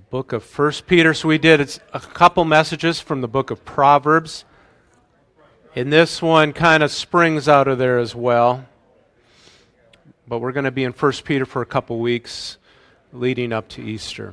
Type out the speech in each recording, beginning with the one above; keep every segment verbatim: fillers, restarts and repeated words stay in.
book of First Peter. So we did it's a couple messages from the book of Proverbs. And this one kind of springs out of there as well. But we're going to be in First Peter for a couple weeks leading up to Easter.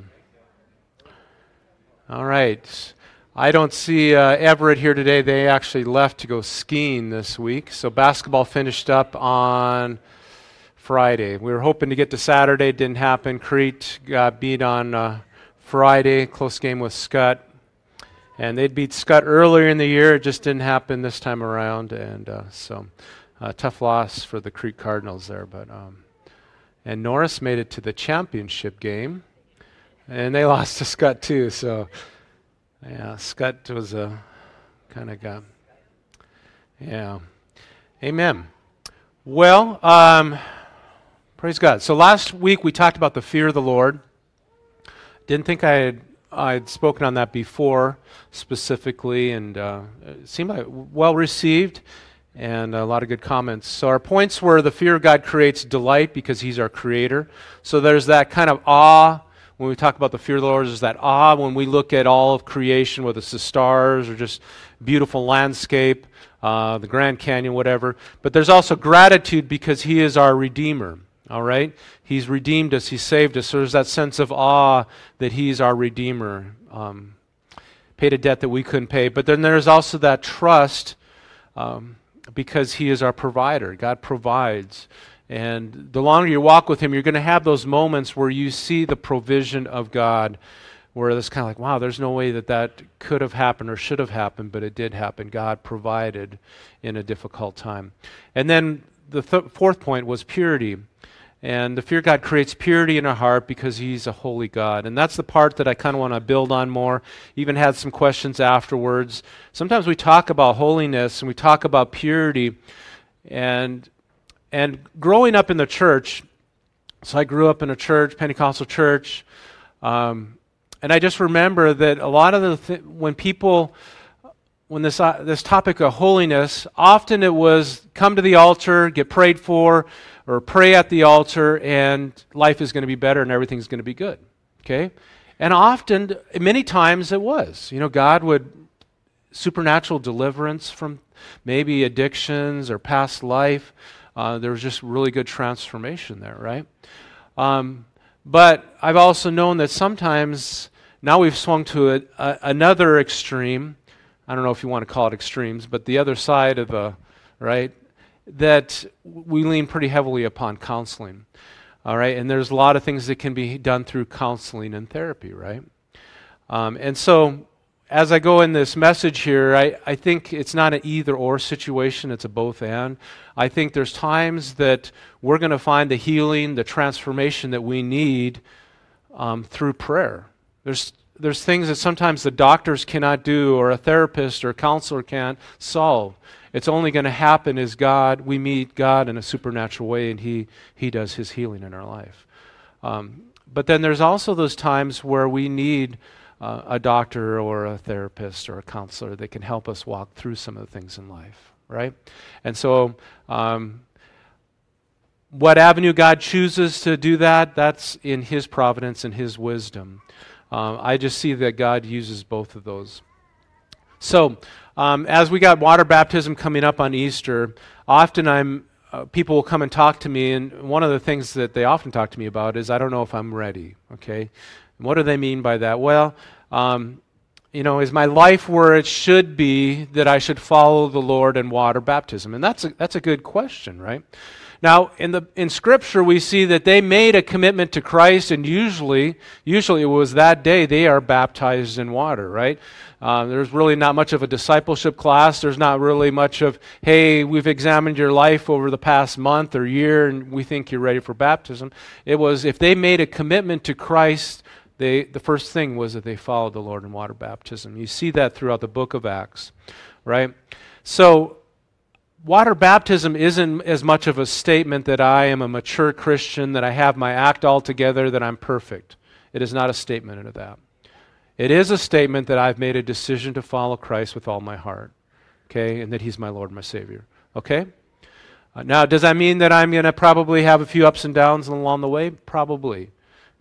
All right. I don't see uh, Everett here today. They actually left to go skiing this week. So basketball finished up on Friday. We were hoping to get to Saturday. Didn't happen. Crete got beat on uh, Friday. Close game with Scott. And they'd beat Scott earlier in the year. It just didn't happen this time around. And uh, so uh, tough loss for the Crete Cardinals there. But um, and Norris made it to the championship game. And they lost to Scott too. So yeah, Scott was a kind of guy. Yeah. Amen. Well, um, praise God. So last week we talked about the fear of the Lord. Didn't think I had I'd spoken on that before specifically, and uh, it seemed like well received and a lot of good comments. So our points were the fear of God creates delight because He's our creator. So there's that kind of awe. When we talk about the fear of the Lord, there's that awe when we look at all of creation, whether it's the stars or just beautiful landscape, uh, the Grand Canyon, whatever. But there's also gratitude because He is our Redeemer, all right? He's redeemed us. He saved us. So there's that sense of awe that He's our Redeemer, um, paid a debt that we couldn't pay. But then there's also that trust um, because He is our provider. God provides. And the longer you walk with Him, you're going to have those moments where you see the provision of God, where it's kind of like, wow, there's no way that that could have happened or should have happened, but it did happen. God provided in a difficult time. And then the th- fourth point was purity. And the fear of God creates purity in our heart because He's a holy God. And that's the part that I kind of want to build on more. Even had some questions afterwards. Sometimes we talk about holiness and we talk about purity, and And growing up in the church, so I grew up in a church, Pentecostal church, um, and I just remember that a lot of the th- when people, when this uh, this topic of holiness, often it was come to the altar, get prayed for, or pray at the altar, and life is going to be better and everything's going to be good. Okay, and often, many times it was. You know, God would supernatural deliverance from maybe addictions or past life. Uh, there was just really good transformation there, right? Um, but I've also known that sometimes, now we've swung to a, a, another extreme. I don't know if you want to call it extremes, but the other side of the, right, that we lean pretty heavily upon counseling, all right? And there's a lot of things that can be done through counseling and therapy, right? Um, and so as I go in this message here, I, I think it's not an either-or situation, it's a both and. I think there's times that we're going to find the healing, the transformation that we need um, through prayer. There's there's things that sometimes the doctors cannot do, or a therapist or a counselor can't solve. It's only going to happen as God, we meet God in a supernatural way, and He, he does His healing in our life. Um, but then there's also those times where we need Uh, a doctor or a therapist or a counselor that can help us walk through some of the things in life, right? And so um, what avenue God chooses to do that, that's in His providence and His wisdom. Um, I just see that God uses both of those. So um, as we got water baptism coming up on Easter, often I'm uh, people will come and talk to me, and one of the things that they often talk to me about is, I don't know if I'm ready, okay? What do they mean by that? Well, um, you know, is my life where it should be that I should follow the Lord in water baptism? And that's a, that's a good question, right? Now, in the in Scripture, we see that they made a commitment to Christ, and usually, usually it was that day they are baptized in water, right? Uh, there's really not much of a discipleship class. There's not really much of, hey, we've examined your life over the past month or year, and we think you're ready for baptism. It was, if they made a commitment to Christ, They, the first thing was that they followed the Lord in water baptism. You see that throughout the book of Acts, right? So water baptism isn't as much of a statement that I am a mature Christian, that I have my act all together, that I'm perfect. It is not a statement of that. It is a statement that I've made a decision to follow Christ with all my heart, okay, and that He's my Lord and my Savior, okay? Uh, now, does that mean that I'm going to probably have a few ups and downs along the way? Probably.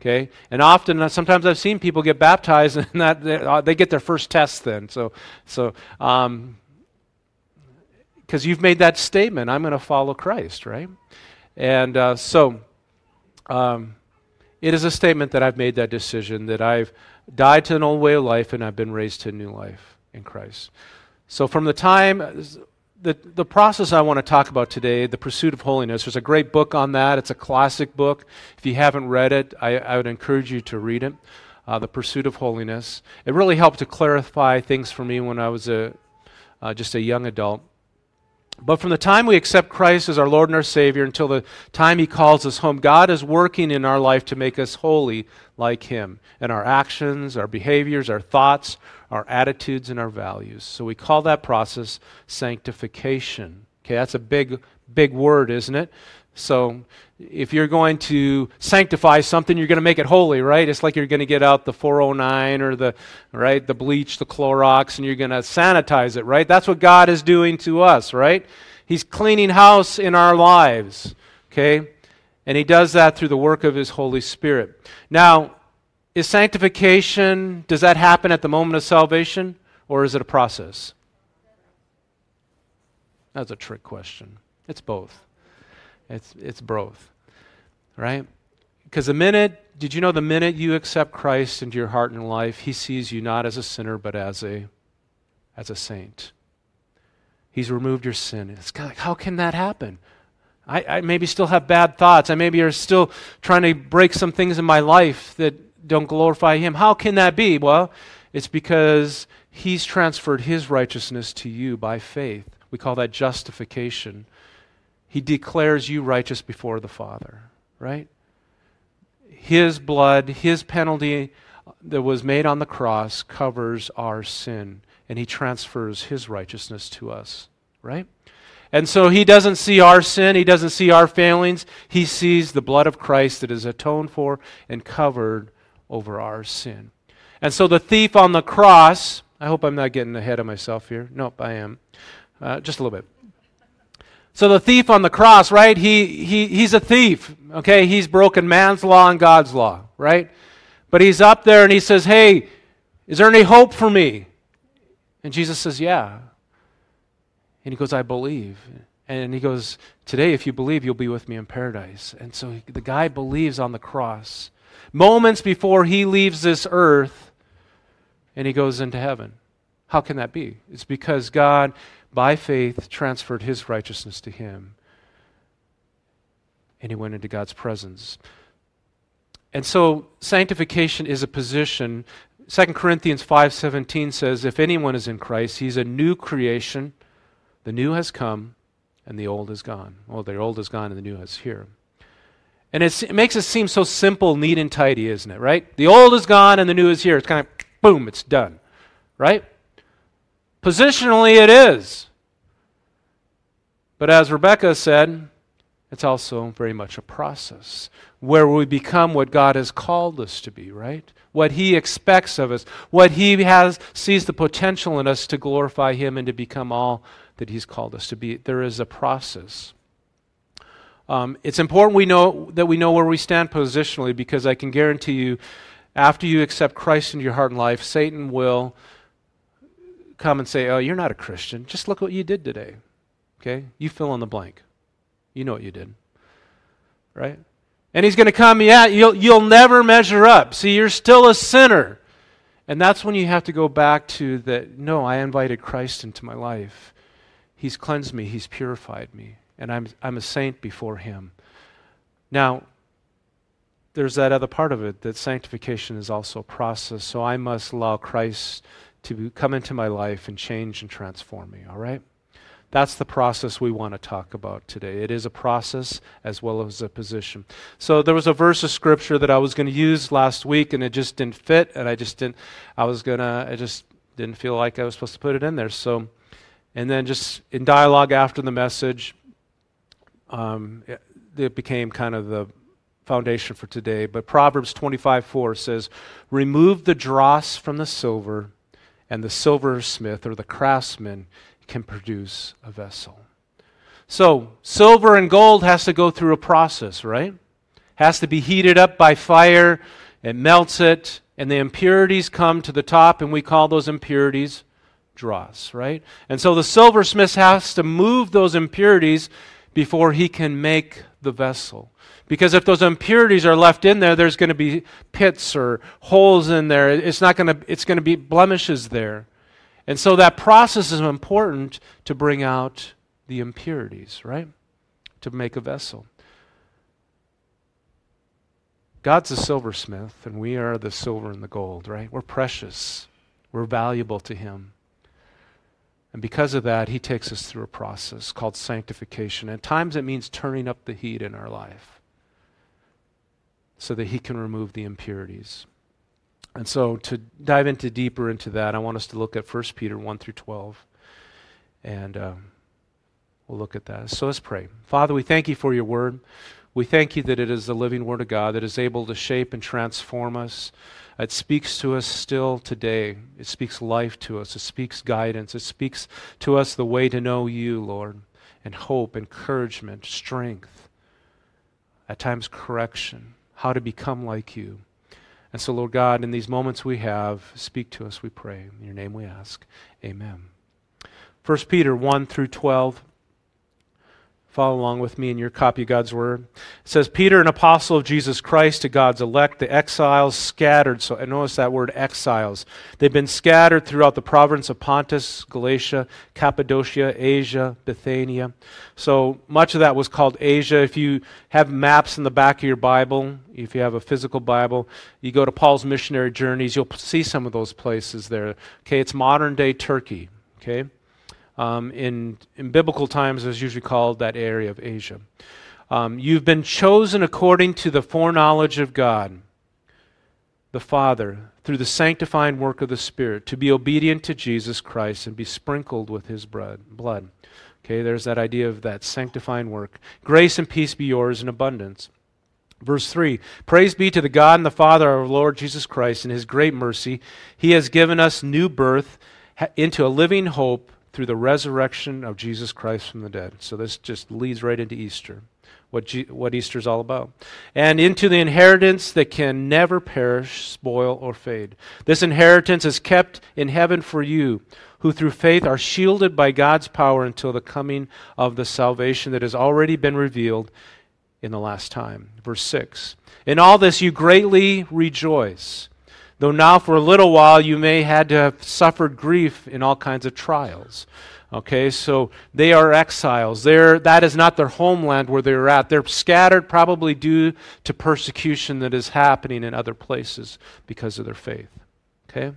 Okay, and often, uh, sometimes I've seen people get baptized, and that they, uh, they get their first test then. So, so um, because you've made that statement, I'm going to follow Christ, right? And uh, so, um, it is a statement that I've made that decision, that I've died to an old way of life and I've been raised to a new life in Christ. So from the time, the, the process I want to talk about today, The Pursuit of Holiness, there's a great book on that. It's a classic book. If you haven't read it, I, I would encourage you to read it, uh, The Pursuit of Holiness. It really helped to clarify things for me when I was a, uh, just a young adult. But from the time we accept Christ as our Lord and our Savior until the time He calls us home, God is working in our life to make us holy like Him in our actions, our behaviors, our thoughts, our attitudes, and our values. So we call that process sanctification. Okay, that's a big, big word, isn't it? So if you're going to sanctify something, you're going to make it holy, right? It's like you're going to get out the four oh nine or the, right, the bleach, the Clorox, and you're going to sanitize it, right? That's what God is doing to us, right? He's cleaning house in our lives, okay? And He does that through the work of His Holy Spirit. Now, is sanctification, does that happen at the moment of salvation, or is it a process? That's a trick question. It's both. It's it's both, right? Because the minute, did you know the minute you accept Christ into your heart and life, He sees you not as a sinner, but as a as a saint. He's removed your sin. It's kind of like, how can that happen? I, I maybe still have bad thoughts. I maybe are still trying to break some things in my life that don't glorify Him. How can that be? Well, it's because He's transferred His righteousness to you by faith. We call that justification. He declares you righteous before the Father, right? His blood, His penalty that was made on the cross covers our sin, and He transfers His righteousness to us, right? And so He doesn't see our sin, He doesn't see our failings, He sees the blood of Christ that is atoned for and covered over our sin. And so the thief on the cross, I hope I'm not getting ahead of myself here. Nope, I am. Uh, just a little bit. So the thief on the cross, right, he, he he's a thief, okay? He's broken man's law and God's law, right? But he's up there and he says, hey, is there any hope for me? And Jesus says, yeah. And he goes, I believe. And he goes, today if you believe, you'll be with me in paradise. And so the guy believes on the cross. Moments before he leaves this earth and he goes into heaven. How can that be? It's because God, by faith, transferred His righteousness to him. And he went into God's presence. And so sanctification is a position. Second Corinthians five seventeen says, if anyone is in Christ, he's a new creation. The new has come and the old is gone. Well, the old is gone and the new is here. And it's, it makes it seem so simple, neat, and tidy, isn't it, right? The old is gone and the new is here. It's kind of, boom, it's done, right? Positionally, it is. But as Rebecca said, it's also very much a process where we become what God has called us to be, right? What He expects of us, what He has sees the potential in us to glorify Him and to become all that He's called us to be. There is a process. Um, it's important we know that we know where we stand positionally, because I can guarantee you, after you accept Christ into your heart and life, Satan will come and say, oh, you're not a Christian. Just look what you did today. Okay? You fill in the blank. You know what you did. Right? And he's going to come, yeah, you'll, you'll never measure up. See, you're still a sinner. And that's when you have to go back to that, no, I invited Christ into my life. He's cleansed me. He's purified me. And I'm, I'm a saint before Him. Now, there's that other part of it, that sanctification is also a process. So I must allow Christ to come into my life and change and transform me, all right? That's the process we want to talk about today. It is a process as well as a position. So there was a verse of Scripture that I was going to use last week, and it just didn't fit, and I just didn't, I was going to, I just didn't feel like I was supposed to put it in there. So, and then just in dialogue after the message, um, it, it became kind of the foundation for today. But Proverbs twenty-five four says, remove the dross from the silver, and the silversmith or the craftsman can produce a vessel. So, silver and gold has to go through a process, right? has to be heated up by fire. It melts it, and the impurities come to the top, and we call those impurities dross, right? And so the silversmith has to move those impurities before he can make the vessel. Because if those impurities are left in there, there's going to be pits or holes in there. It's not going to, it's going to be blemishes there. And so that process is important to bring out the impurities, right? To make a vessel. God's the silversmith, and we are the silver and the gold, right? We're precious. We're valuable to Him. And because of that, He takes us through a process called sanctification. At times it means turning up the heat in our life so that He can remove the impurities. And so to dive into deeper into that, I want us to look at First Peter one through twelve. And um, we'll look at that. So let's pray. Father, we thank You for Your word. We thank You that it is the living word of God that is able to shape and transform us. It speaks to us still today. It speaks life to us. It speaks guidance. It speaks to us the way to know You, Lord, and hope, encouragement, strength, at times correction, how to become like You. And so, Lord God, in these moments we have, speak to us, we pray. In Your name we ask. Amen. First Peter one through twelve. Follow along with me in your copy of God's Word. It says, Peter, an apostle of Jesus Christ, to God's elect, the exiles scattered. So notice that word exiles. They've been scattered throughout the province of Pontus, Galatia, Cappadocia, Asia, Bithynia. So much of that was called Asia. If you have maps in the back of your Bible, if you have a physical Bible, you go to Paul's missionary journeys, you'll see some of those places there. Okay, it's modern-day Turkey. Okay. Um, in, in biblical times, it was usually called that area of Asia. Um, you've been chosen according to the foreknowledge of God, the Father, through the sanctifying work of the Spirit, to be obedient to Jesus Christ and be sprinkled with His blood. Okay, there's that idea of that sanctifying work. Grace and peace be yours in abundance. Verse three, praise be to the God and the Father of our Lord Jesus Christ. In His great mercy, He has given us new birth into a living hope through the resurrection of Jesus Christ from the dead. So this just leads right into Easter, what, G- what Easter is all about. And into the inheritance that can never perish, spoil, or fade. This inheritance is kept in heaven for you, who through faith are shielded by God's power until the coming of the salvation that has already been revealed in the last time. Verse six, in all this you greatly rejoice, though now for a little while you may had to have suffered grief in all kinds of trials. Okay, so they are exiles. They're, that is not their homeland where they're at. They're scattered probably due to persecution that is happening in other places because of their faith. Okay?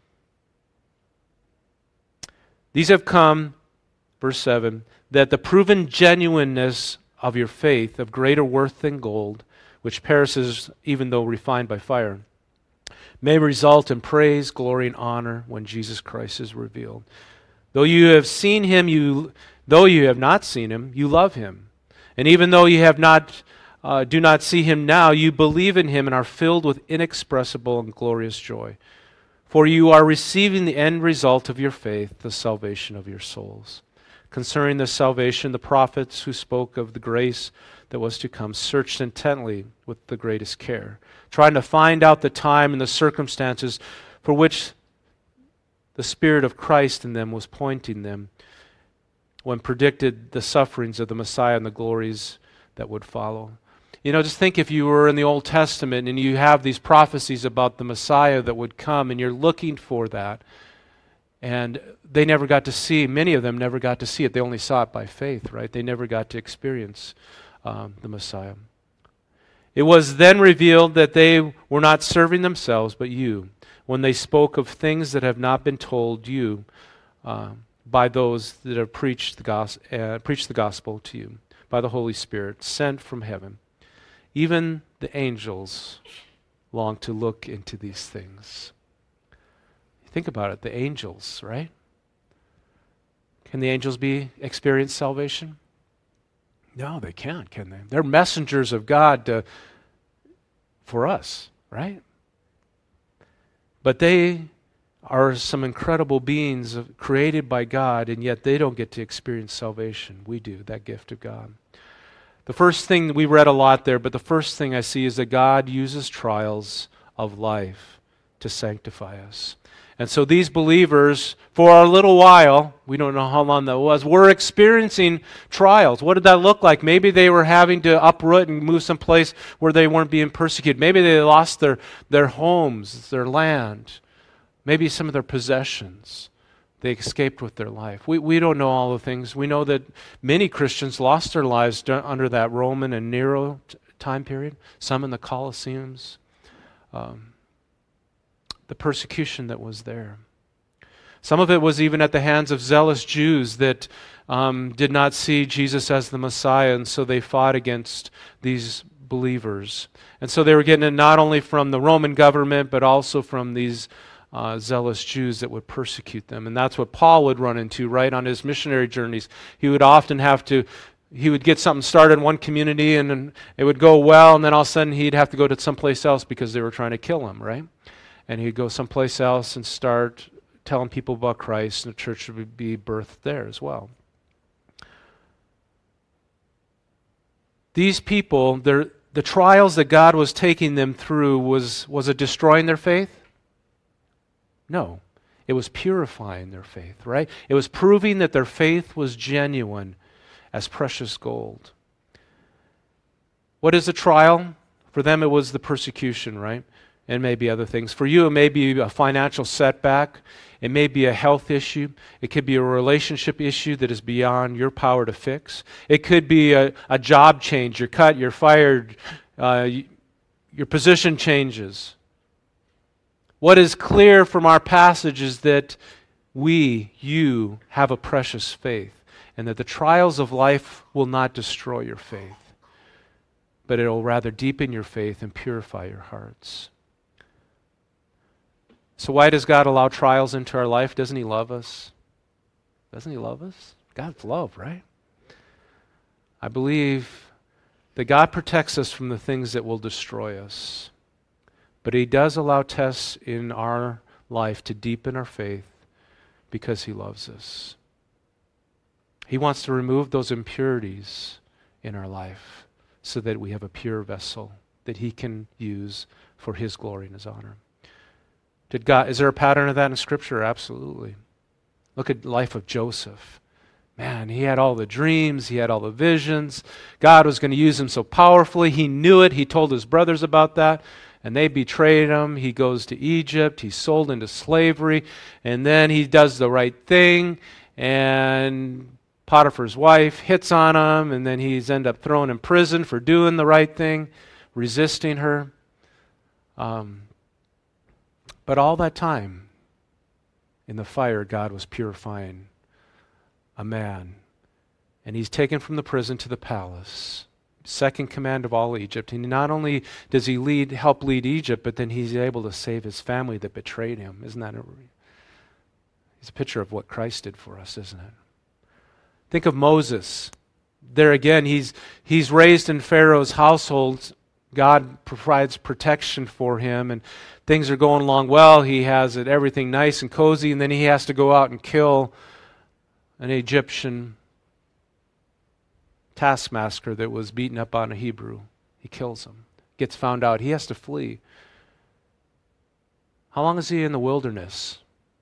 These have come, verse seven, that the proven genuineness of your faith, of greater worth than gold, which perishes even though refined by fire, may result in praise, glory, and honor when Jesus Christ is revealed. Though you have seen Him, you though you have not seen Him, you love Him. And even though you have not, uh, do not see Him now, you believe in Him and are filled with inexpressible and glorious joy. For you are receiving the end result of your faith, the salvation of your souls. Concerning this salvation, the prophets who spoke of the grace that was to come searched intently with the greatest care, trying to find out the time and the circumstances for which the Spirit of Christ in them was pointing them when predicted the sufferings of the Messiah and the glories that would follow. You know, just think if you were in the Old Testament and you have these prophecies about the Messiah that would come and you're looking for that, and they never got to see, many of them never got to see it. They only saw it by faith, right? They never got to experience um, the Messiah. It was then revealed that they were not serving themselves, but you, when they spoke of things that have not been told you uh, by those that have preached the, gos- uh, preached the gospel to you by the Holy Spirit, sent from heaven. Even the angels long to look into these things. Think about it, the angels, right? Can the angels be experience salvation? No, they can't, can they? They're messengers of God to, for us, right? But they are some incredible beings of, created by God, and yet they don't get to experience salvation. We do, that gift of God. The first thing, we read a lot there, but the first thing I see is that God uses trials of life to sanctify us. And so these believers, for a little while, we don't know how long that was, were experiencing trials. What did that look like? Maybe they were having to uproot and move someplace where they weren't being persecuted. Maybe they lost their, their homes, their land, maybe some of their possessions. They escaped with their life. We, we don't know all the things. We know that many Christians lost their lives d- under that Roman and Nero t- time period, some in the Colosseums. Um, the persecution that was there. Some of it was even at the hands of zealous Jews that um, did not see Jesus as the Messiah, and so they fought against these believers. And so they were getting it not only from the Roman government, but also from these uh, zealous Jews that would persecute them. And that's what Paul would run into, right, on his missionary journeys. He would often have to He would get something started in one community, and, and it would go well, and then all of a sudden he'd have to go to someplace else because they were trying to kill him, right? And he'd go someplace else and start telling people about Christ, and the church would be birthed there as well. These people, the trials that God was taking them through, was, was it destroying their faith? No. It was purifying their faith, right? It was proving that their faith was genuine as precious gold. What is a trial? For them it was the persecution, right? And maybe other things. For you, it may be a financial setback. It may be a health issue. It could be a relationship issue that is beyond your power to fix. It could be a, a job change. You're cut, you're fired, uh, you, your position changes. What is clear from our passage is that we, you, have a precious faith, and that the trials of life will not destroy your faith, but it will rather deepen your faith and purify your hearts. So why does God allow trials into our life? Doesn't He love us? Doesn't He love us? God's love, right? I believe that God protects us from the things that will destroy us. But He does allow tests in our life to deepen our faith because He loves us. He wants to remove those impurities in our life so that we have a pure vessel that He can use for His glory and His honor. Did God, is there a pattern of that in Scripture? Absolutely. Look at the life of Joseph. Man, he had all the dreams, he had all the visions. God was going to use him so powerfully. He knew it. He told his brothers about that, and they betrayed him. He goes to Egypt. He's sold into slavery, and then he does the right thing, and Potiphar's wife hits on him, and then he's end up thrown in prison for doing the right thing, resisting her. Um, but all that time, in the fire, God was purifying a man. And he's taken from the prison to the palace, second command of all Egypt. And not only does he lead, help lead Egypt, but then he's able to save his family that betrayed him. Isn't that a, it's a picture of what Christ did for us, isn't it? Think of Moses. There again, he's he's raised in Pharaoh's household. God provides protection for him, and things are going along well. He has it everything nice and cozy, and then he has to go out and kill an Egyptian taskmaster that was beaten up on a Hebrew. He kills him. Gets found out. He has to flee. How long is he in the wilderness?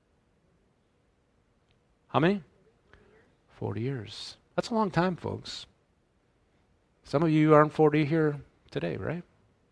How many? Forty years. That's a long time, folks. Some of you aren't forty here today, right?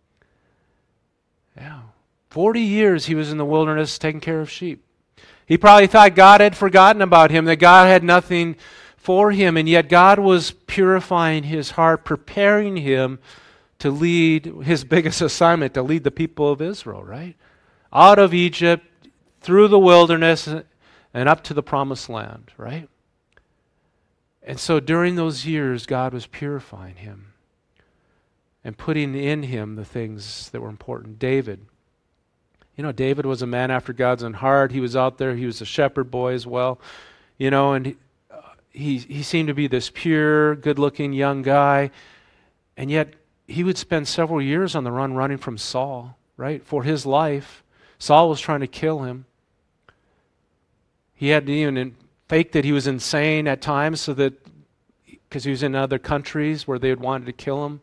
Yeah. Forty years he was in the wilderness taking care of sheep. He probably thought God had forgotten about him, that God had nothing for him, and yet God was purifying his heart, preparing him to lead his biggest assignment, to lead the people of Israel, right? Out of Egypt, through the wilderness, and up to the promised land, right? And so during those years, God was purifying him and putting in him the things that were important. David. You know, David was a man after God's own heart. He was out there. He was a shepherd boy as well. You know, and he, uh, he, he seemed to be this pure, good-looking young guy. And yet, he would spend several years on the run running from Saul, right, for his life. Saul was trying to kill him. He had to even fake that he was insane at times so that, because he was in other countries where they had wanted to kill him.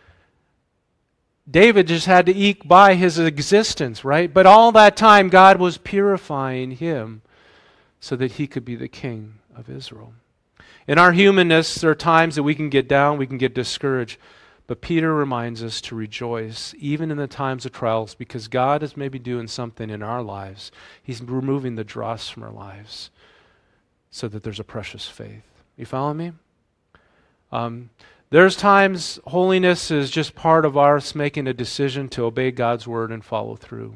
David just had to eke by his existence, right? But all that time, God was purifying him so that he could be the king of Israel. In our humanness, there are times that we can get down, we can get discouraged. But Peter reminds us to rejoice, even in the times of trials, because God is maybe doing something in our lives. He's removing the dross from our lives so that there's a precious faith. You follow me? Um, there's times holiness is just part of us making a decision to obey God's word and follow through.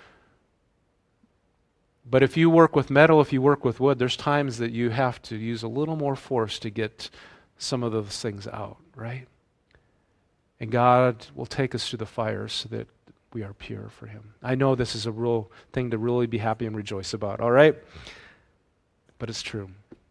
But if you work with metal, if you work with wood, there's times that you have to use a little more force to get some of those things out, right? And God will take us through the fire so that we are pure for Him. I know this is a real thing to really be happy and rejoice about, all right? But it's true.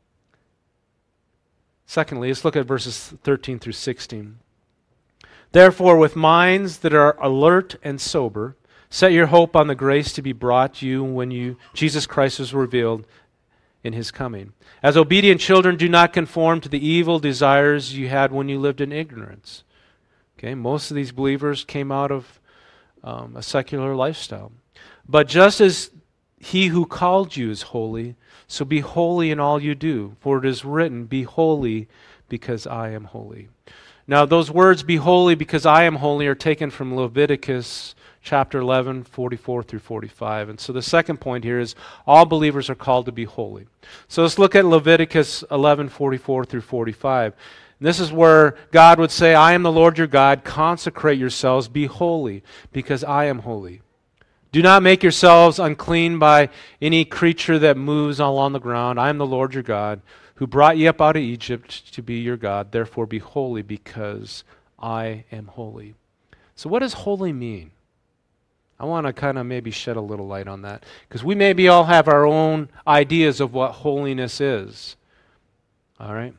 Secondly, let's look at verses thirteen through sixteen. Therefore, with minds that are alert and sober, set your hope on the grace to be brought you when you Jesus Christ is revealed in His coming. As obedient children, do not conform to the evil desires you had when you lived in ignorance. Okay, most of these believers came out of um, a secular lifestyle. But just as He who called you is holy, so be holy in all you do. For it is written, be holy because I am holy. Now those words, be holy because I am holy, are taken from Leviticus chapter eleven, forty-four through forty-five. And so the second point here is all believers are called to be holy. So let's look at Leviticus eleven, forty-four through forty-five. And this is where God would say, I am the Lord your God, consecrate yourselves, be holy, because I am holy. Do not make yourselves unclean by any creature that moves along the ground. I am the Lord your God, who brought you up out of Egypt to be your God. Therefore be holy, because I am holy. So what does holy mean? I want to kind of maybe shed a little light on that, because we maybe all have our own ideas of what holiness is. All right?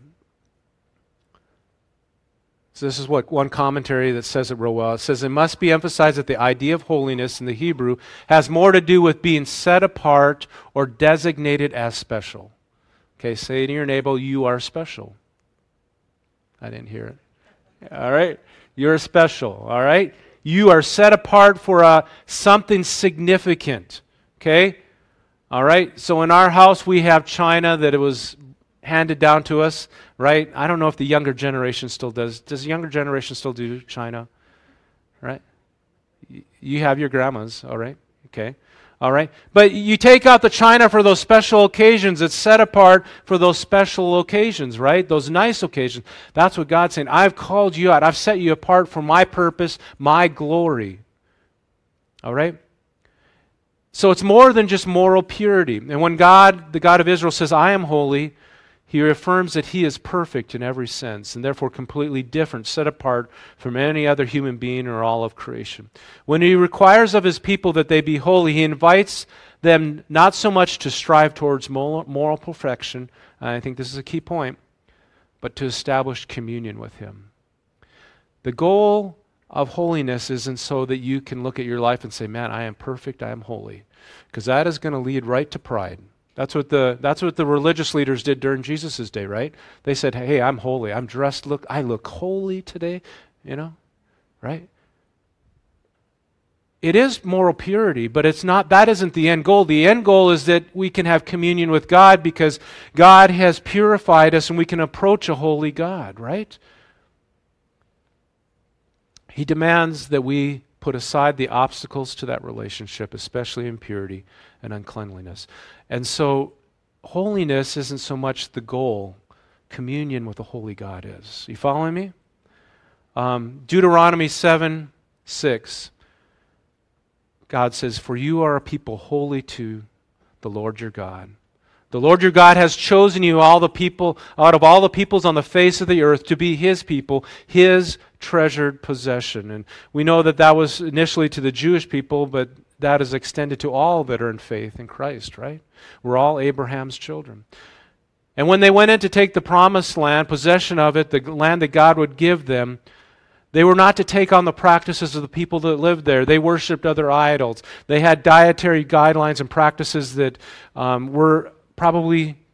So this is what one commentary that says it real well. It says, it must be emphasized that the idea of holiness in the Hebrew has more to do with being set apart or designated as special. Okay, say to your neighbor, you are special. I didn't hear it. All right? You're special, all right? You are set apart for uh, something significant, okay? All right? So in our house, we have china that it was handed down to us, right? I don't know if the younger generation still does. Does the younger generation still do china? Right? You have your grandmas, all right? Okay. All right? But you take out the china for those special occasions. It's set apart for those special occasions, right? Those nice occasions. That's what God's saying. I've called you out. I've set you apart for my purpose, my glory. All right? So it's more than just moral purity. And when God, the God of Israel, says, I am holy, He affirms that He is perfect in every sense and therefore completely different, set apart from any other human being or all of creation. When He requires of His people that they be holy, He invites them not so much to strive towards moral perfection, and I think this is a key point, but to establish communion with Him. The goal of holiness isn't so that you can look at your life and say, man, I am perfect, I am holy, because that is going to lead right to pride. That's what the that's what the religious leaders did during Jesus' day, right? They said, hey, I'm holy. I'm dressed, look, I look holy today, you know, right? It is moral purity, but it's not, that isn't the end goal. The end goal is that we can have communion with God because God has purified us and we can approach a holy God, right? He demands that we put aside the obstacles to that relationship, especially impurity and uncleanliness. And so holiness isn't so much the goal. Communion with the holy God is. You following me? Um, Deuteronomy seven six. God says, for you are a people holy to the Lord your God. The Lord your God has chosen you all the people out of all the peoples on the face of the earth to be His people, His treasured possession. And we know that that was initially to the Jewish people, but that is extended to all that are in faith in Christ, right? We're all Abraham's children. And when they went in to take the promised land, possession of it, the land that God would give them, they were not to take on the practices of the people that lived there. They worshipped other idols. They had dietary guidelines and practices that um, were probably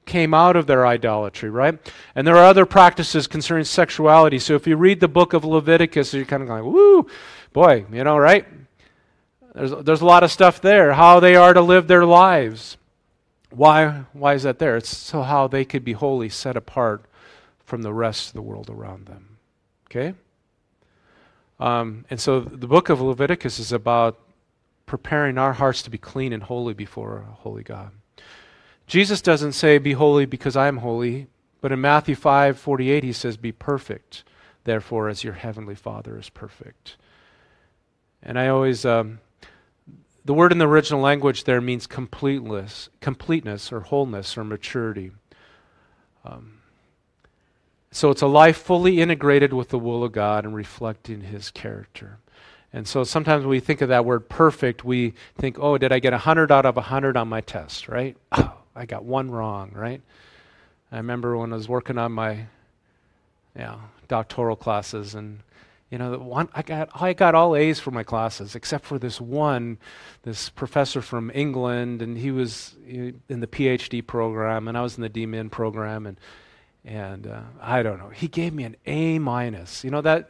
came out of their idolatry, right? And there are other practices concerning sexuality. So if you read the book of Leviticus, you're kind of going, woo, boy, you know, right? There's, there's a lot of stuff there, how they are to live their lives. Why, why is that there? It's so how they could be holy, set apart from the rest of the world around them. Okay? Um, and so the book of Leviticus is about preparing our hearts to be clean and holy before a holy God. Jesus doesn't say, be holy because I am holy, but in Matthew five forty-eight he says, be perfect, therefore, as your heavenly Father is perfect. And I always, um, the word in the original language there means completeness, completeness or wholeness or maturity. Um, so it's a life fully integrated with the will of God and reflecting His character. And so sometimes when we think of that word perfect, we think, oh, did I get one hundred out of one hundred on my test, right? Oh, I got one wrong, right? I remember when I was working on my yeah, doctoral classes, and you know, the one I got I got all A's for my classes except for this one, this professor from England, and he was in the PhD program, and I was in the D Min program, and and uh, I don't know, he gave me an A minus. You know that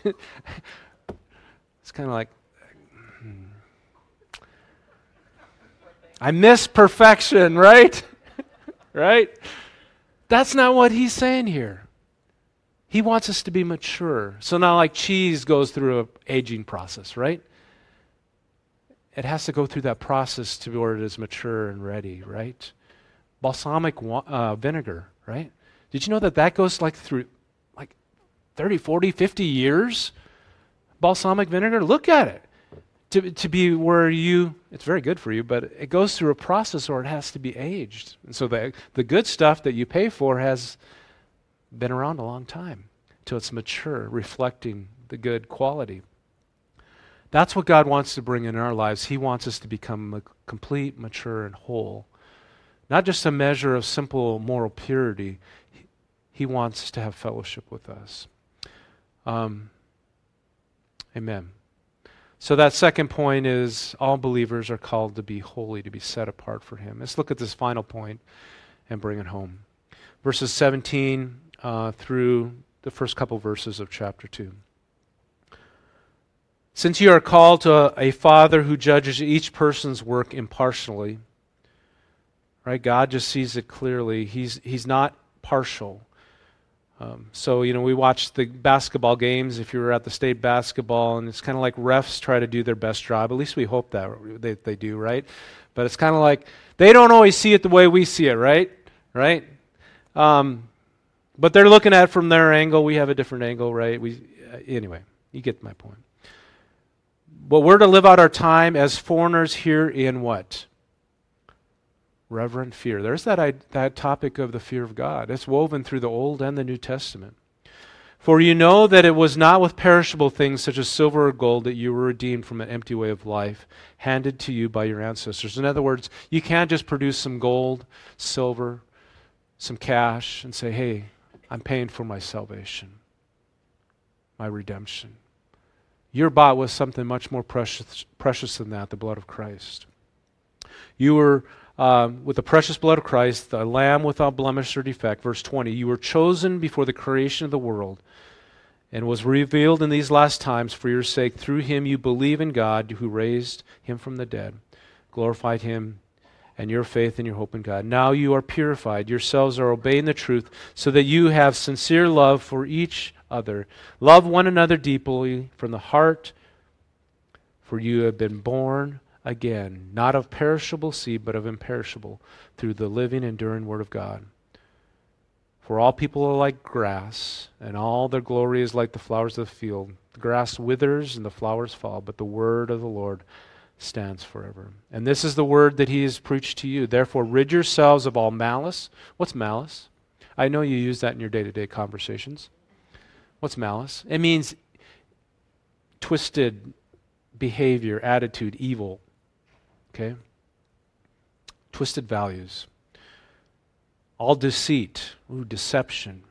it's kind of like hmm. I miss perfection, right? Right? That's not what he's saying here. He wants us to be mature. So now like cheese goes through an aging process, right? It has to go through that process to where it is mature and ready, right? Balsamic wa- uh, vinegar, right? Did you know that that goes like through like thirty, forty, fifty years? Balsamic vinegar, look at it. To, to be where you, it's very good for you, but it goes through a process or it has to be aged. And so the, the good stuff that you pay for has been around a long time till it's mature, reflecting the good quality. That's what God wants to bring in our lives. He wants us to become a complete, mature, and whole. Not just a measure of simple moral purity. He, he wants to have fellowship with us. Um, amen. So that second point is all believers are called to be holy, to be set apart for Him. Let's look at this final point and bring it home. Verses seventeen uh, through the first couple verses of chapter two. Since you are called to a, a Father who judges each person's work impartially, right? God just sees it clearly. He's He's not partial. Um, so, you know, we watch the basketball games, if you were at the state basketball, and it's kind of like refs try to do their best job. At least we hope that they, they do, right? But it's kind of like they don't always see it the way we see it, right? Right? Um, but they're looking at it from their angle. We have a different angle, right? We uh, Anyway, you get my point. But we're to live out our time as foreigners here in what? Reverent fear. There's that, that topic of the fear of God. It's woven through the Old and the New Testament. For you know that it was not with perishable things such as silver or gold that you were redeemed from an empty way of life handed to you by your ancestors. In other words, you can't just produce some gold, silver, some cash and say, hey, I'm paying for my salvation, my redemption. You're bought with something much more precious, precious than that, the blood of Christ. You were Um, with the precious blood of Christ, the Lamb without blemish or defect. Verse twenty, you were chosen before the creation of the world and was revealed in these last times for your sake. Through Him you believe in God who raised Him from the dead, glorified Him, and your faith and your hope in God. Now you are purified, yourselves are obeying the truth, so that you have sincere love for each other. Love one another deeply from the heart, for you have been born again, not of perishable seed, but of imperishable, through the living, enduring Word of God. For all people are like grass, and all their glory is like the flowers of the field. The grass withers and the flowers fall, but the word of the Lord stands forever. And this is the word that He has preached to you. Therefore, rid yourselves of all malice. What's malice? I know you use that in your day-to-day conversations. What's malice? It means twisted behavior, attitude, evil. Okay? Twisted values. All deceit. Ooh, deception.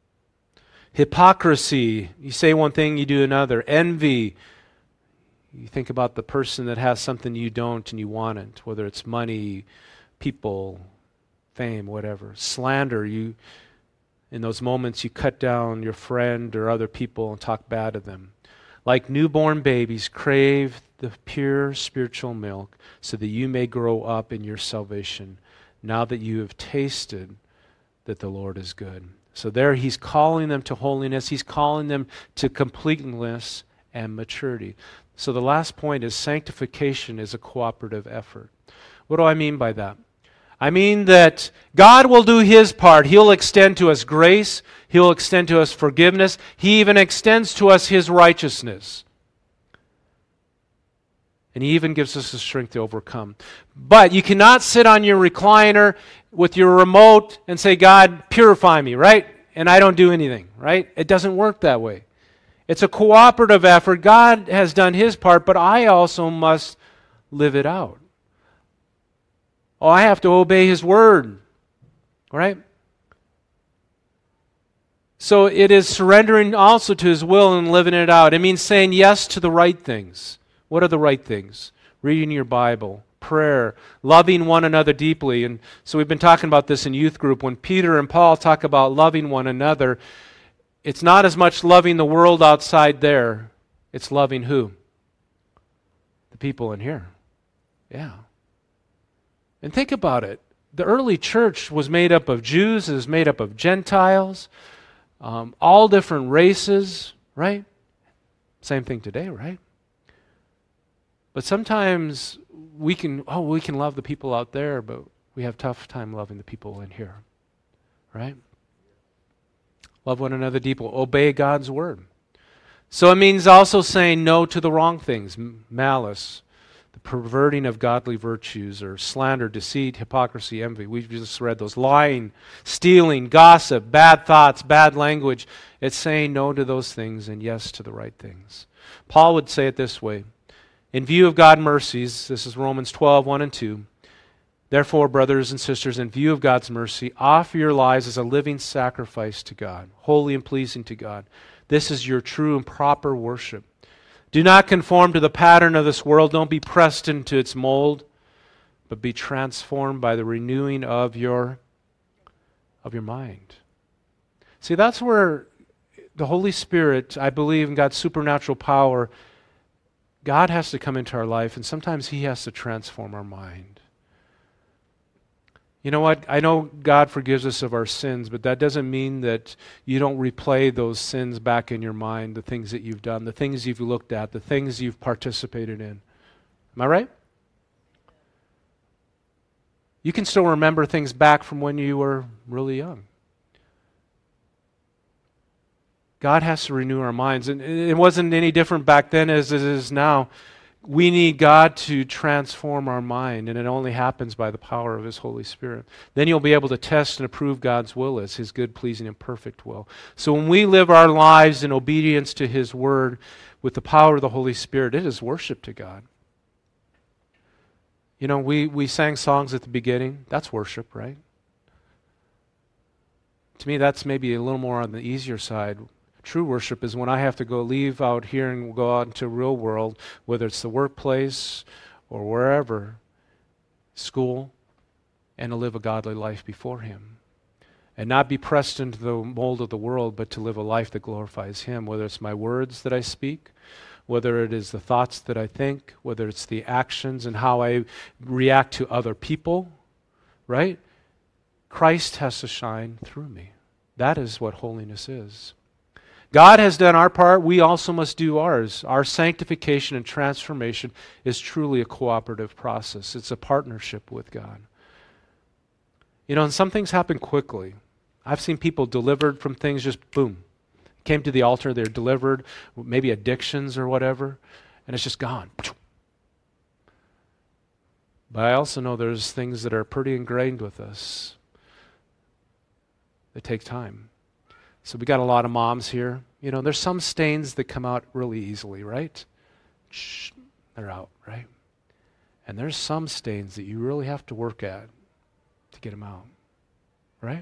Hypocrisy. You say one thing, you do another. Envy. You think about the person that has something you don't and you want it, whether it's money, people, fame, whatever. Slander, you, in those moments, you cut down your friend or other people and talk bad of them. Like newborn babies, crave the pure spiritual milk so that you may grow up in your salvation, now that you have tasted that the Lord is good. So there he's calling them to holiness. He's calling them to completeness and maturity. So the last point is sanctification is a cooperative effort. What do I mean by that? I mean that God will do His part. He'll extend to us grace. He'll extend to us forgiveness. He even extends to us His righteousness. And He even gives us the strength to overcome. But you cannot sit on your recliner with your remote and say, God, purify me, right? And I don't do anything, right? It doesn't work that way. It's a cooperative effort. God has done His part, but I also must live it out. Oh, I have to obey His word, right? So it is surrendering also to His will and living it out. It means saying yes to the right things. What are the right things? Reading your Bible, prayer, loving one another deeply. And so we've been talking about this in youth group. When Peter and Paul talk about loving one another, it's not as much loving the world outside there. It's loving who? The people in here. Yeah. And think about it. The early church was made up of Jews, it was made up of Gentiles, um, all different races, right? Same thing today, right? But sometimes we can, oh, we can love the people out there, but we have a tough time loving the people in here, right? Love one another deeply. Obey God's word. So it means also saying no to the wrong things, malice, the perverting of godly virtues, or slander, deceit, hypocrisy, envy. We've just read those. Lying, stealing, gossip, bad thoughts, bad language. It's saying no to those things and yes to the right things. Paul would say it this way. In view of God's mercies, this is Romans twelve, one and two. Therefore, brothers and sisters, in view of God's mercy, offer your lives as a living sacrifice to God, holy and pleasing to God. This is your true and proper worship. Do not conform to the pattern of this world. Don't be pressed into its mold, but be transformed by the renewing of your, of your mind. See, that's where the Holy Spirit, I believe in God's supernatural power, God has to come into our life, and sometimes He has to transform our mind. You know what? I know God forgives us of our sins, but that doesn't mean that you don't replay those sins back in your mind, the things that you've done, the things you've looked at, the things you've participated in. Am I right? You can still remember things back from when you were really young. God has to renew our minds. And it wasn't any different back then as it is now. We need God to transform our mind, and it only happens by the power of His Holy Spirit. Then you'll be able to test and approve God's will as His good, pleasing, and perfect will. So when we live our lives in obedience to His Word with the power of the Holy Spirit, it is worship to God. You know, we, we sang songs at the beginning. That's worship, right? To me, that's maybe a little more on the easier side. True worship is when I have to go leave out here and go out into the real world, whether it's the workplace or wherever, school, and to live a godly life before Him. And not be pressed into the mold of the world, but to live a life that glorifies Him, whether it's my words that I speak, whether it is the thoughts that I think, whether it's the actions and how I react to other people, right? Christ has to shine through me. That is what holiness is. God has done our part, we also must do ours. Our sanctification and transformation is truly a cooperative process. It's a partnership with God. You know, and some things happen quickly. I've seen people delivered from things just boom. Came to the altar, they're delivered, maybe addictions or whatever, and it's just gone. But I also know there's things that are pretty ingrained with us. They take time. So we got a lot of moms here. You know, there's some stains that come out really easily, right? Shh, they're out, right? And there's some stains that you really have to work at to get them out, right?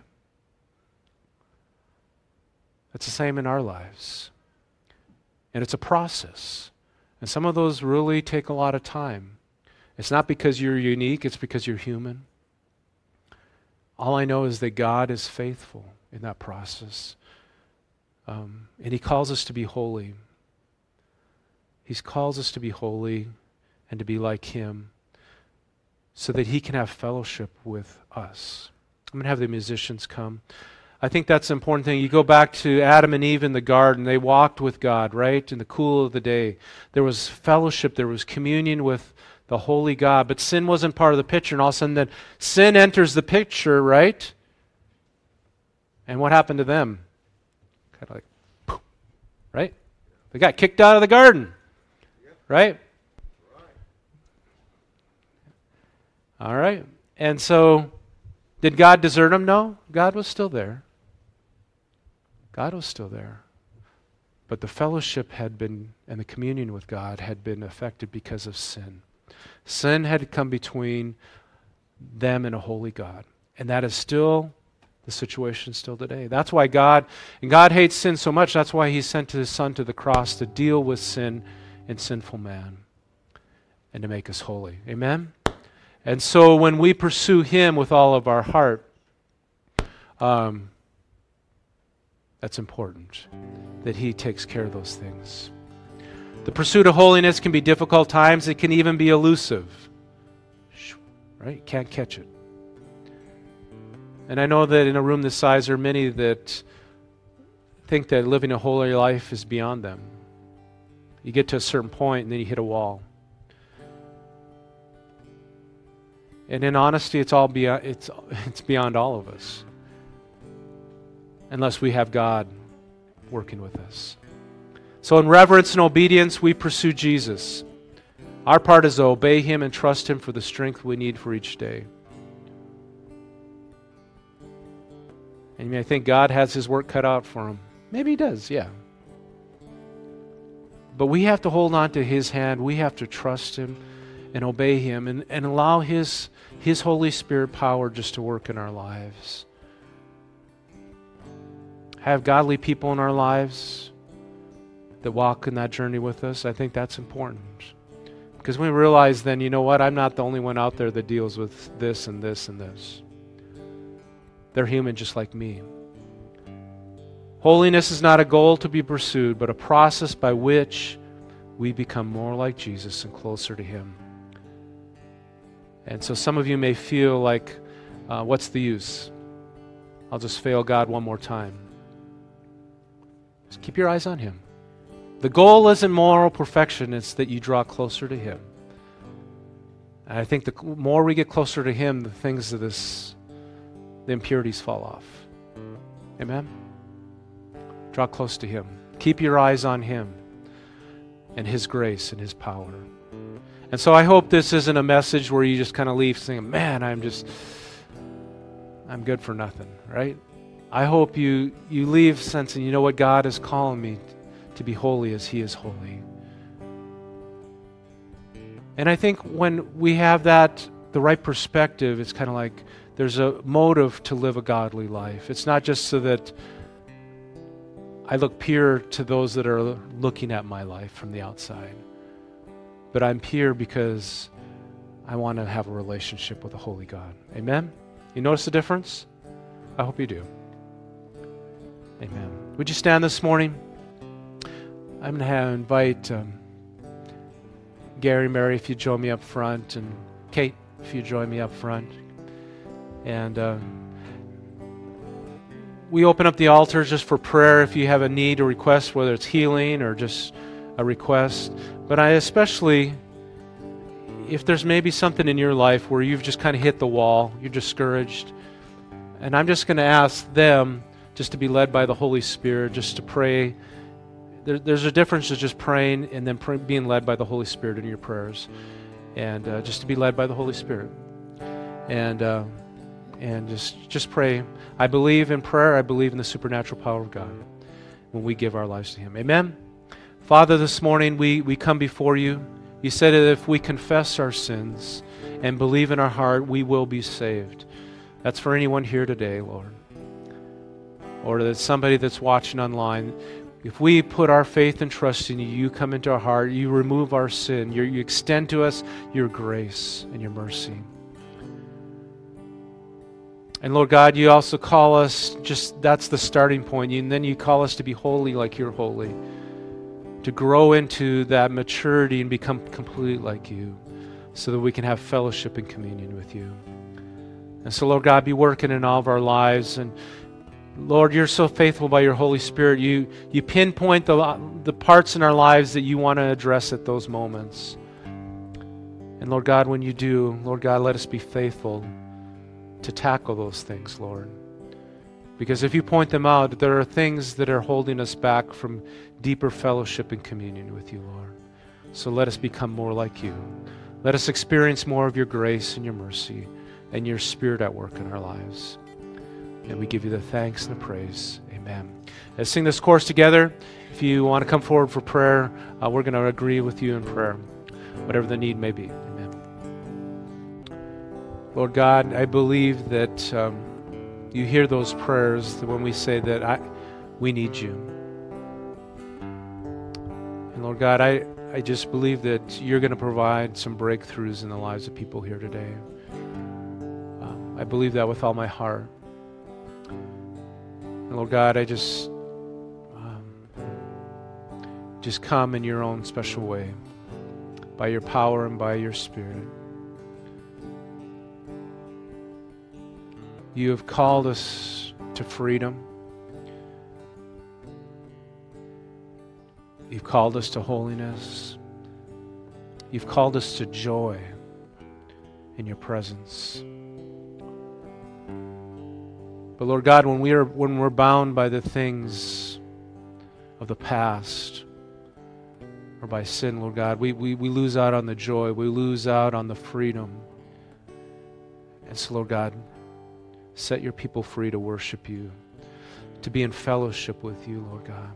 It's the same in our lives. And it's a process. And some of those really take a lot of time. It's not because you're unique, it's because you're human. All I know is that God is faithful in that process. Um, and He calls us to be holy. He calls us to be holy and to be like Him so that He can have fellowship with us. I'm going to have the musicians come. I think that's an important thing. You go back to Adam and Eve in the garden. They walked with God, right? In the cool of the day. There was fellowship. There was communion with the holy God. But sin wasn't part of the picture. And all of a sudden then sin enters the picture, right? And what happened to them? Kind of like, poof, right? They got kicked out of the garden, right? All right. And so, did God desert them? No. God was still there. God was still there. But the fellowship had been, and the communion with God had been affected because of sin. Sin had come between them and a holy God. And that is still the situation still today. That's why God, and God hates sin so much, that's why He sent His Son to the cross to deal with sin and sinful man and to make us holy. Amen? And so when we pursue Him with all of our heart, um, that's important, that He takes care of those things. The pursuit of holiness can be difficult times. It can even be elusive. Right? Can't catch it. And I know that in a room this size, there are many that think that living a holy life is beyond them. You get to a certain point and then you hit a wall. And in honesty, it's all beyond, it's, it's beyond all of us. Unless we have God working with us. So in reverence and obedience, we pursue Jesus. Our part is to obey Him and trust Him for the strength we need for each day. And you may think God has His work cut out for Him. Maybe He does, yeah. But we have to hold on to His hand. We have to trust Him and obey Him and, and allow His, His Holy Spirit power just to work in our lives. Have godly people in our lives that walk in that journey with us. I think that's important. Because we realize then, you know what, I'm not the only one out there that deals with this and this and this. They're human just like me. Holiness is not a goal to be pursued, but a process by which we become more like Jesus and closer to Him. And so some of you may feel like, uh, what's the use? I'll just fail God one more time. Just keep your eyes on Him. The goal isn't moral perfection, it's that you draw closer to Him. And I think the more we get closer to Him, the things of this, the impurities fall off. Amen? Draw close to Him. Keep your eyes on Him and His grace and His power. And so I hope this isn't a message where you just kind of leave saying, man, I'm just, I'm good for nothing, right? I hope you, you leave sensing, you know what, God is calling me to be holy as He is holy. And I think when we have that, the right perspective, it's kind of like there's a motive to live a godly life. It's not just so that I look pure to those that are looking at my life from the outside. But I'm pure because I want to have a relationship with a holy God. Amen? You notice the difference? I hope you do. Amen. Would you stand this morning? I'm going to have, invite um, Gary, Mary, if you join me up front, and Kate, if you join me up front. And uh, we open up the altars just for prayer if you have a need or request, whether it's healing or just a request. But I especially, if there's maybe something in your life where you've just kind of hit the wall, you're discouraged, and I'm just going to ask them just to be led by the Holy Spirit, just to pray. There, there's a difference to just praying and then pray, being led by the Holy Spirit in your prayers, and uh, just to be led by the Holy Spirit, and uh, and just just pray. I believe in prayer. I believe in the supernatural power of God when we give our lives to Him. Amen. Father, this morning we we come before You. You said that if we confess our sins and believe in our heart, we will be saved. That's for anyone here today, Lord. Or that somebody that's watching online. If we put our faith and trust in You, You come into our heart, You remove our sin, You, you extend to us Your grace and Your mercy. And Lord God, you also call us, just that's the starting point. And then you call us to be holy like you're holy, to grow into that maturity and become complete like you, so that we can have fellowship and communion with you. And so, Lord God, be working in all of our lives. And Lord, you're so faithful by your Holy Spirit. You you pinpoint the, the parts in our lives that you want to address at those moments. And Lord God, when you do, Lord God, let us be faithful to tackle those things, Lord. Because if you point them out, there are things that are holding us back from deeper fellowship and communion with you, Lord. So let us become more like you. Let us experience more of your grace and your mercy and your Spirit at work in our lives. And we give you the thanks and the praise. Amen. Let's sing this chorus together. If you want to come forward for prayer, uh, we're going to agree with you in prayer, whatever the need may be. Lord God, I believe that um, you hear those prayers when we say that I, we need you. And Lord God, I, I just believe that you're going to provide some breakthroughs in the lives of people here today. Um, I believe that with all my heart. And Lord God, I just, um, just come in your own special way, by your power and by your Spirit. You have called us to freedom. You've called us to holiness. You've called us to joy in your presence. But Lord God, when we are when we're bound by the things of the past or by sin, Lord God, we, we, we lose out on the joy. We lose out on the freedom. And so, Lord God, set your people free to worship you, to be in fellowship with you, Lord God.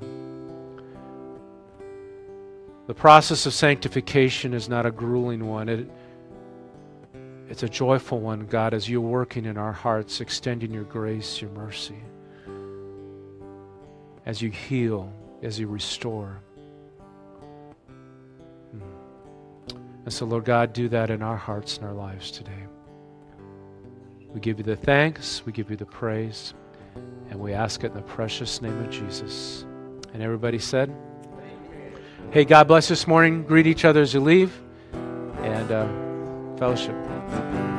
The process of sanctification is not a grueling one. It, it's a joyful one, God, as you're working in our hearts, extending your grace, your mercy, as you heal, as you restore. And so, Lord God, do that in our hearts and our lives today. We give you the thanks, we give you the praise, and we ask it in the precious name of Jesus. And everybody said, amen. Hey, God bless this morning. Greet each other as you leave, and uh, fellowship.